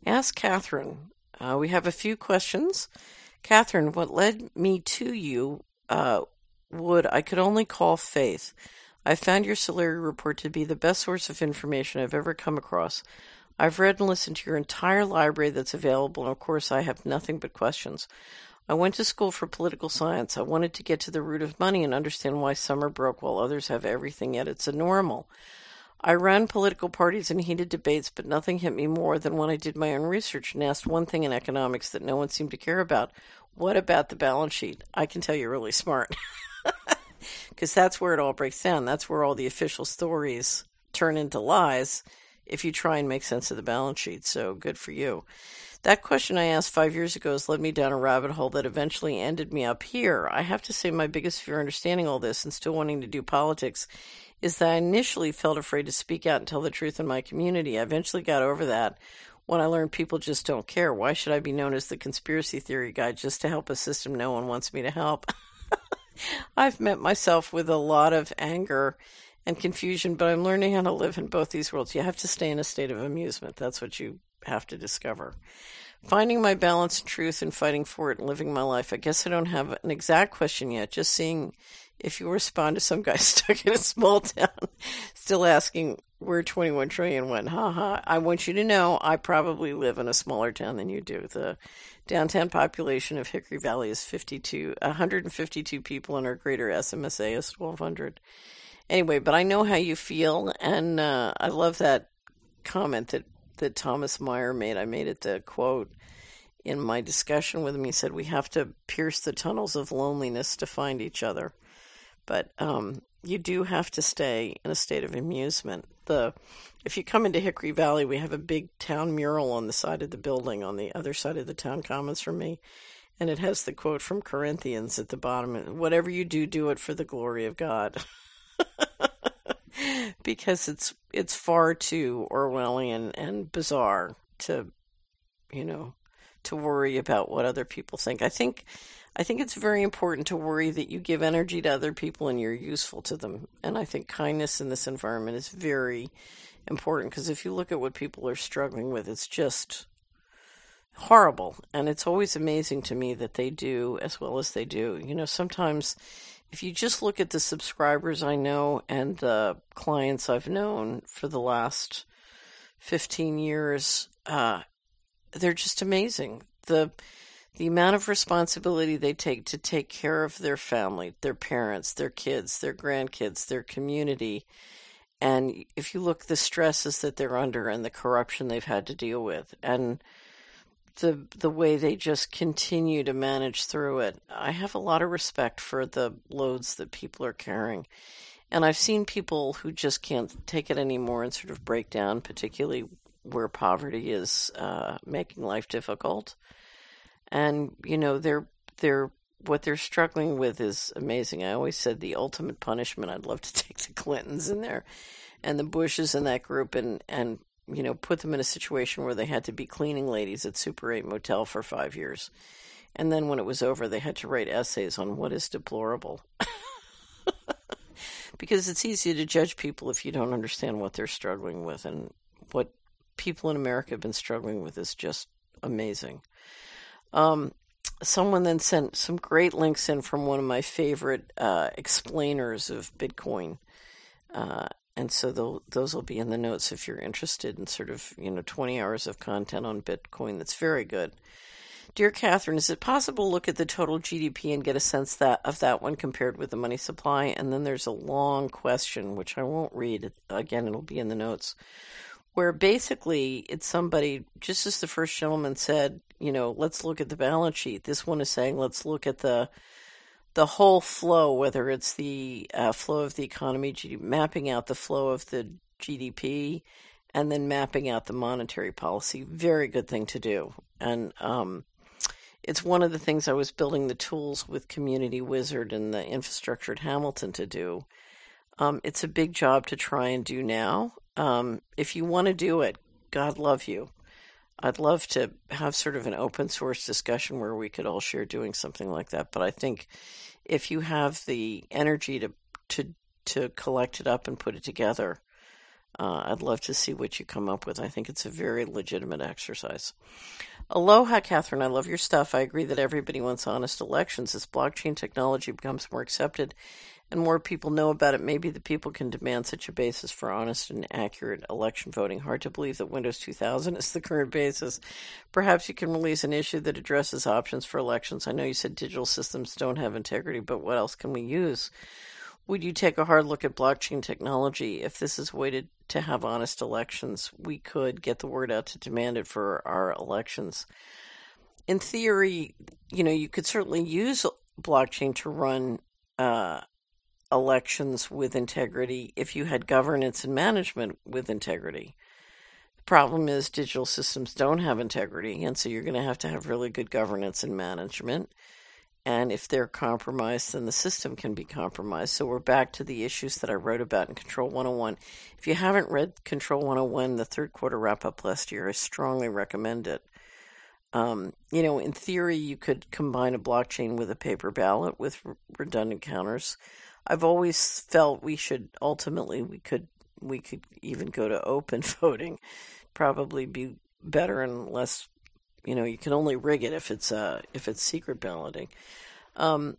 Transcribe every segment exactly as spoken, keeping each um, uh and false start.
Ask Catherine. Uh, we have a few questions. Catherine, what led me to you uh, would I could only call faith. I found your Solari report to be the best source of information I've ever come across. I've read and listened to your entire library that's available, and of course I have nothing but questions. I went to school for political science. I wanted to get to the root of money and understand why some are broke while others have everything, yet it's a normal. I ran political parties and heated debates, but nothing hit me more than when I did my own research and asked one thing in economics that no one seemed to care about. What about the balance sheet? I can tell you're really smart. Because that's where it all breaks down. That's where all the official stories turn into lies if you try and make sense of the balance sheet. So good for you. That question I asked five years ago has led me down a rabbit hole that eventually ended me up here. I have to say my biggest fear understanding all this and still wanting to do politics is that I initially felt afraid to speak out and tell the truth in my community. I eventually got over that when I learned people just don't care. Why should I be known as the conspiracy theory guy just to help a system no one wants me to help? I've met myself with a lot of anger and confusion, but I'm learning how to live in both these worlds. You have to stay in a state of amusement. That's what you have to discover. Finding my balance and truth and fighting for it and living my life. I guess I don't have an exact question yet, just seeing if you respond to some guy stuck in a small town, still asking where twenty-one trillion went. Ha ha. I want you to know I probably live in a smaller town than you do. The downtown population of Hickory Valley is fifty-two, one hundred fifty-two people, and our greater S M S A is twelve hundred. Anyway, but I know how you feel, and uh, I love that comment that, that Thomas Meyer made. I made it the quote in my discussion with him. He said, we have to pierce the tunnels of loneliness to find each other. But um, you do have to stay in a state of amusement. The if you come into Hickory Valley, we have a big town mural on the side of the building, on the other side of the town commons from me, and it has the quote from Corinthians at the bottom: "Whatever you do, do it for the glory of God." Because it's it's far too Orwellian and bizarre to, you know, to worry about what other people think. I think. I think it's very important to worry that you give energy to other people and you're useful to them. And I think kindness in this environment is very important, because if you look at what people are struggling with, it's just horrible. And it's always amazing to me that they do as well as they do. You know, sometimes if you just look at the subscribers I know and the clients I've known for the last fifteen years, uh, they're just amazing. The The amount of responsibility they take to take care of their family, their parents, their kids, their grandkids, their community. And if you look, the stresses that they're under and the corruption they've had to deal with, and the the way they just continue to manage through it, I have a lot of respect for the loads that people are carrying. And I've seen people who just can't take it anymore and sort of break down, particularly where poverty is uh, making life difficult. And, you know, they're, they're, what they're struggling with is amazing. I always said the ultimate punishment, I'd love to take the Clintons in there and the Bushes in that group and, and, you know, put them in a situation where they had to be cleaning ladies at Super eight Motel for five years. And then when it was over, they had to write essays on what is deplorable. Because it's easy to judge people if you don't understand what they're struggling with. And what people in America have been struggling with is just amazing. Um, someone then sent some great links in from one of my favorite uh, explainers of Bitcoin. Uh, and so those will be in the notes if you're interested in sort of, you know, twenty hours of content on Bitcoin. That's very good. Dear Catherine, is it possible to look at the total G D P and get a sense that of that one compared with the money supply? And then there's a long question, which I won't read. Again, it'll be in the notes, where basically it's somebody, just as the first gentleman said, you know, let's look at the balance sheet. This one is saying, let's look at the the whole flow, whether it's the uh, flow of the economy, G D P, mapping out the flow of the G D P, and then mapping out the monetary policy. Very good thing to do. And um, it's one of the things I was building the tools with Community Wizard and the infrastructure at Hamilton to do. Um, it's a big job to try and do now. Um, if you want to do it, God love you. I'd love to have sort of an open source discussion where we could all share doing something like that. But I think if you have the energy to to to collect it up and put it together, Uh, I'd love to see what you come up with. I think it's a very legitimate exercise. Aloha, Catherine. I love your stuff. I agree that everybody wants honest elections. As blockchain technology becomes more accepted and more people know about it, maybe the people can demand such a basis for honest and accurate election voting. Hard to believe that Windows two thousand is the current basis. Perhaps you can release an issue that addresses options for elections. I know you said digital systems don't have integrity, but what else can we use? Would you take a hard look at blockchain technology? If this is a way to, to have honest elections, we could get the word out to demand it for our elections. In theory, you know, you could certainly use blockchain to run uh, elections with integrity if you had governance and management with integrity. The problem is digital systems don't have integrity, and so you're going to have to have really good governance and management. And if they're compromised, then the system can be compromised. So we're back to the issues that I wrote about in Control one oh one. If you haven't read Control one oh one, the third quarter wrap-up last year, I strongly recommend it. Um, you know, in theory, you could combine a blockchain with a paper ballot with r- redundant counters. I've always felt we should, ultimately, we could we could even go to open voting. Probably be better and less. You know, you can only rig it if it's uh, if it's secret balloting. Um,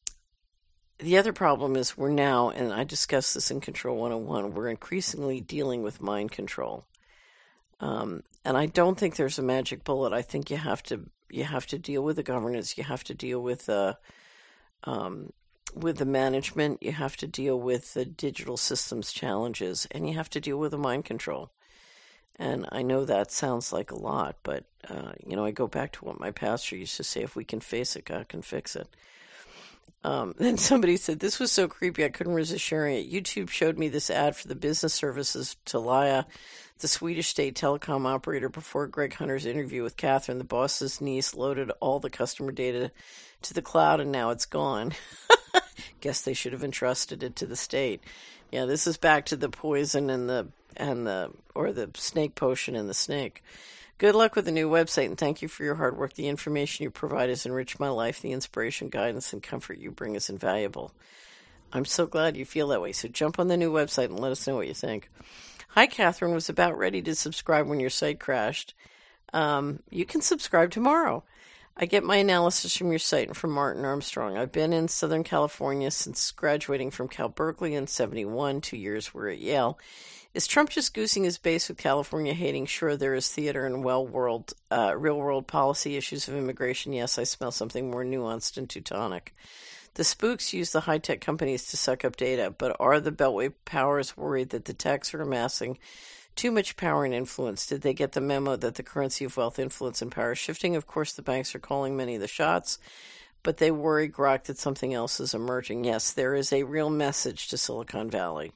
the other problem is we're now, and I discussed this in Control one oh one, we're increasingly dealing with mind control. Um, and I don't think there's a magic bullet. I think you have to you have to deal with the governance. You have to deal with the um, with the management. You have to deal with the digital systems challenges, and you have to deal with the mind control. And I know that sounds like a lot, but, uh, you know, I go back to what my pastor used to say, if we can face it, God can fix it. Um, then somebody said, this was so creepy, I couldn't resist sharing it. YouTube showed me this ad for the business services Telia, the Swedish state telecom operator, before Greg Hunter's interview with Catherine. The boss's niece loaded all the customer data to the cloud, and now it's gone. Guess they should have entrusted it to the state. Yeah, this is back to the poison and the and the or the snake potion and the snake. Good luck with the new website, and thank you for your hard work. The information you provide has enriched my life. The inspiration, guidance, and comfort you bring is invaluable. I'm so glad you feel that way. So jump on the new website and let us know what you think. Hi, Catherine. Was about ready to subscribe when your site crashed. Um, you can subscribe tomorrow. I get my analysis from your site and from Martin Armstrong. I've been in Southern California since graduating from Cal Berkeley in seventy-one. Two years were at Yale. Is Trump just goosing his base with California hating? Sure, there is theater and well world, uh, real-world policy issues of immigration. Yes, I smell something more nuanced and Teutonic. The spooks use the high-tech companies to suck up data, but are the Beltway powers worried that the techs are amassing too much power and influence? Did they get the memo that the currency of wealth, influence, and power is shifting? Of course, the banks are calling many of the shots, but they worry, Grok, that something else is emerging. Yes, there is a real message to Silicon Valley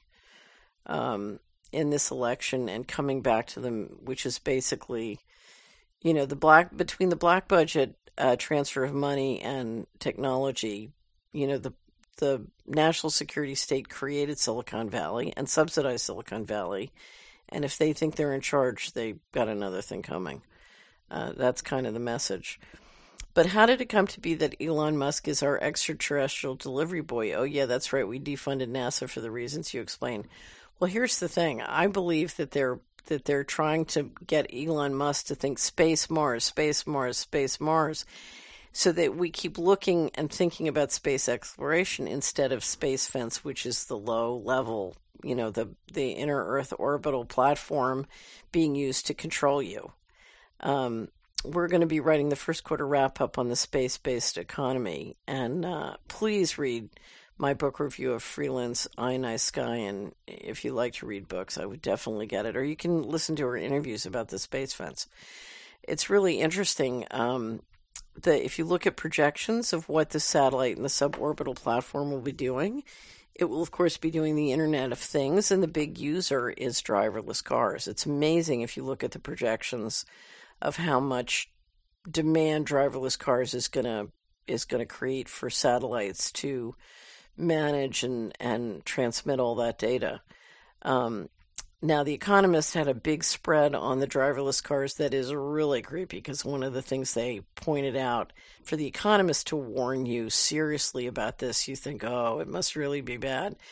um, in this election and coming back to them, which is basically, you know, the black between the black budget uh, transfer of money and technology. You know, the the national security state created Silicon Valley and subsidized Silicon Valley. And if they think they're in charge, they've got another thing coming. Uh, that's kind of the message. But how did it come to be that Elon Musk is our extraterrestrial delivery boy? Oh, yeah, that's right. We defunded NASA for the reasons you explained. Well, here's the thing. I believe that they're that they're trying to get Elon Musk to think space Mars, space Mars, space Mars, so that we keep looking and thinking about space exploration instead of space fence, which is the low level, you know, the, the inner Earth orbital platform being used to control you. Um, we're going to be writing the first quarter wrap up on the space-based economy. And uh, please read my book review of Freeland's Ionized Sky. And if you like to read books, I would definitely get it. Or you can listen to her interviews about the space fence. It's really interesting. Um, the, if you look at projections of what the satellite and the suborbital platform will be doing, it will, of course, be doing the Internet of Things, and the big user is driverless cars. It's amazing if you look at the projections of how much demand driverless cars is gonna is gonna create for satellites to manage and, and transmit all that data. Um, now, The Economist had a big spread on the driverless cars that is really creepy, because one of the things they pointed out, for The Economist to warn you seriously about this, you think, oh, it must really be bad.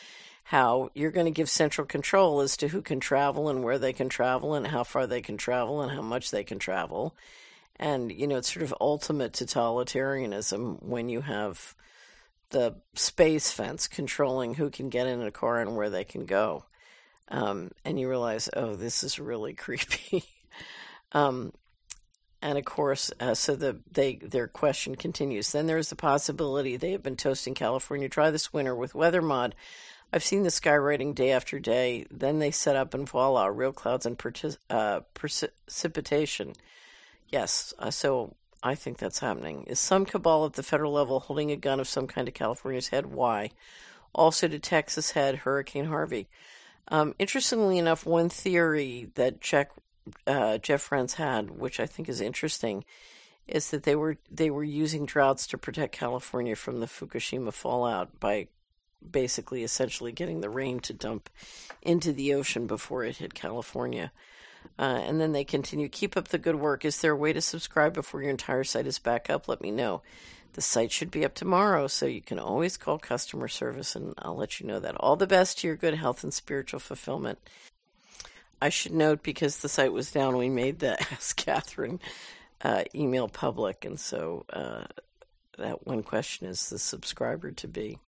how you're going to give central control as to who can travel and where they can travel and how far they can travel and how much they can travel. And, you know, it's sort of ultimate totalitarianism when you have the space fence controlling who can get in a car and where they can go. Um, and you realize, oh, this is really creepy. um, and of course, uh, so the they their question continues. Then there's the possibility they have been toasting California dry this winter with weather mod. I've seen the sky writing day after day. Then they set up and voila, real clouds and perti- uh, precipitation. Yes, uh, so I think that's happening. Is some cabal at the federal level holding a gun of some kind to California's head? Why? Also to Texas' head, Hurricane Harvey. Um, interestingly enough, one theory that Jeff, uh, Jeff Renz had, which I think is interesting, is that they were they were using droughts to protect California from the Fukushima fallout by basically essentially getting the rain to dump into the ocean before it hit California. Uh, and then they continue, keep up the good work. Is there a way to subscribe before your entire site is back up? Let me know. The site should be up tomorrow, so you can always call customer service, and I'll let you know that. All the best to your good health and spiritual fulfillment. I should note, because the site was down, we made the Ask Catherine uh, email public, and so uh, that one question is the subscriber to be.